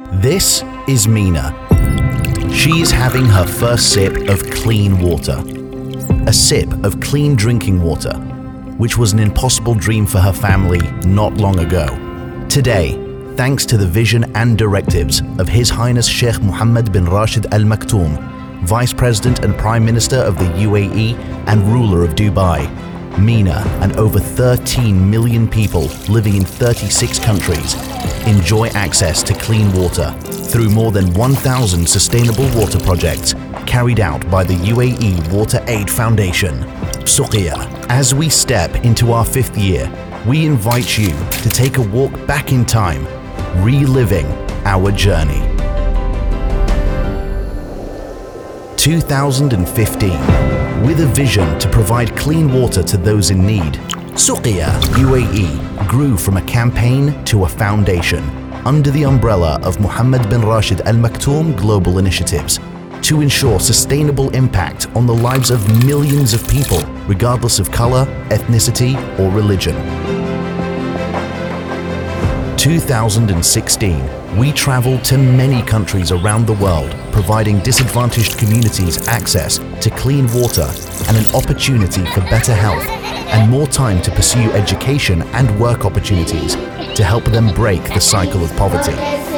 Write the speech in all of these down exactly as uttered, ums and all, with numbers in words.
This is Mina. She is having her first sip of clean water. A sip of clean drinking water, which was an impossible dream for her family not long ago. Today, thanks to the vision and directives of His Highness Sheikh Mohammed bin Rashid Al Maktoum, Vice President and Prime Minister of the U A E and ruler of Dubai, Mina and over thirteen million people living in thirty-six countries enjoy access to clean water through more than one thousand sustainable water projects carried out by the U A E Water Aid Foundation. Suqiyya. As we step into our fifth year, we invite you to take a walk back in time, reliving our journey. two thousand fifteen. With a vision to provide clean water to those in need, Suqiyya U A E grew from a campaign to a foundation under the umbrella of Mohammed bin Rashid Al Maktoum Global Initiatives to ensure sustainable impact on the lives of millions of people, regardless of color, ethnicity, or religion. two thousand sixteen. We traveled to many countries around the world, providing disadvantaged communities access to clean water and an opportunity for better health and more time to pursue education and work opportunities to help them break the cycle of poverty.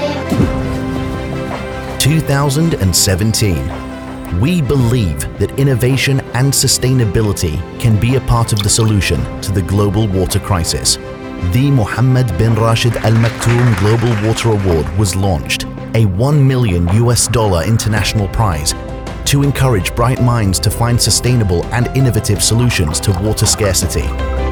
two thousand seventeen. We believe that innovation and sustainability can be a part of the solution to the global water crisis. The Mohammed bin Rashid Al Maktoum Global Water Award was launched, a one million U S dollar international prize to encourage bright minds to find sustainable and innovative solutions to water scarcity.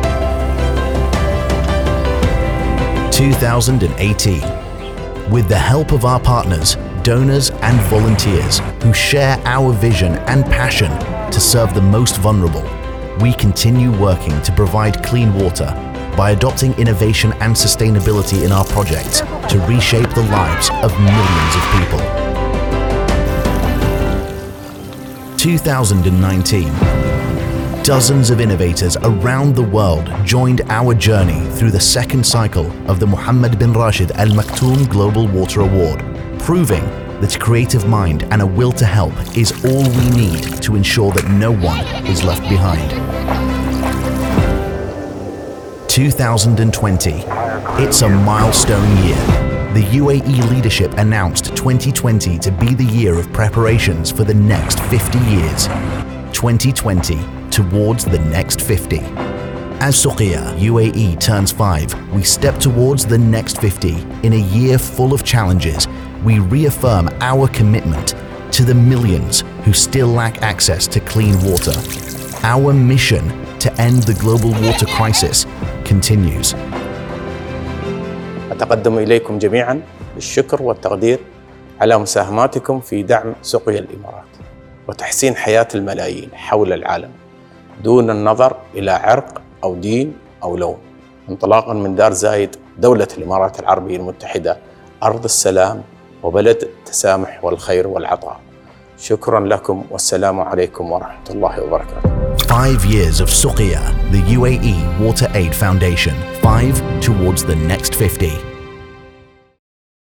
two thousand eighteen. With the help of our partners, donors and volunteers who share our vision and passion to serve the most vulnerable, we continue working to provide clean water by adopting innovation and sustainability in our projects to reshape the lives of millions of people. two thousand nineteen. Dozens of innovators around the world joined our journey through the second cycle of the Mohammed bin Rashid Al Maktoum Global Water Award, proving that creative mind and a will to help is all we need to ensure that no one is left behind. two thousand twenty. It's a milestone year. The U A E leadership announced twenty twenty to be the year of preparations for the next fifty years. twenty twenty towards the next fifty. As Suqiyya U A E turns five, we step towards the next fifty in a year full of challenges. We reaffirm our commitment to the millions who still lack access to clean water. Our mission to end the global water crisis continues. أتقدم إليكم جميعاً بالشكر والتقدير على مساهماتكم في دعم سقيا الإمارات وتحسين حياة الملايين حول العالم دون النظر إلى عرق أو دين أو لون، انطلاقاً من دار زايد دولة الإمارات العربية المتحدة، أرض السلام وبلد التسامح والخير والعطاء. شكراً لكم والسلام عليكم ورحمة الله وبركاته. Five years of Suqiyya, the U A E Water Aid Foundation. Five towards the next fifty.